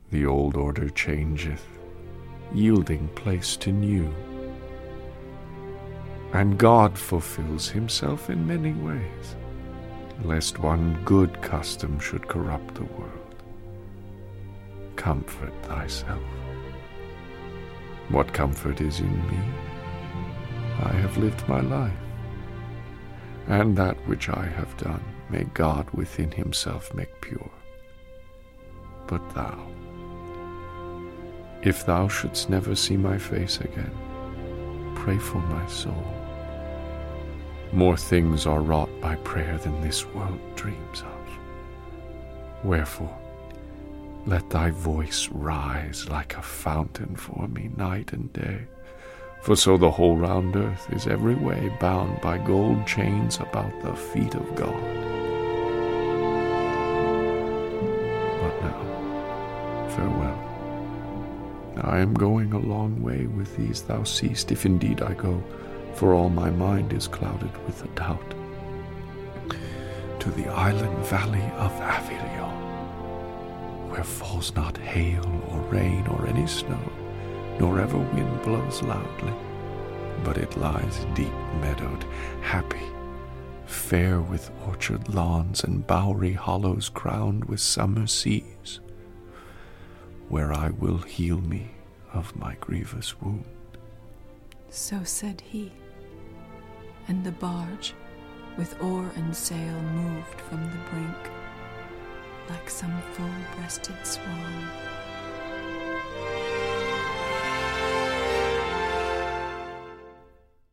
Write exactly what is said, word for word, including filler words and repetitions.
The old order changeth, yielding place to new. And God fulfills himself in many ways, lest one good custom should corrupt the world. Comfort thyself. What comfort is in me? I have lived my life, and that which I have done may God within himself make pure. But thou, if thou shouldst never see my face again, pray for my soul. More things are wrought by prayer than this world dreams of. Wherefore, let thy voice rise like a fountain for me night and day, for so the whole round earth is every way bound by gold chains about the feet of God. But now, farewell. I am going a long way with these thou seest, if indeed I go, for all my mind is clouded with a doubt, to the island valley of Avilion, where falls not hail or rain or any snow, nor ever wind blows loudly, but it lies deep meadowed, happy, fair with orchard lawns and bowery hollows crowned with summer seas, where I will heal me of my grievous wound. So said he, and the barge, with oar and sail, moved from the brink, like some full-breasted swan.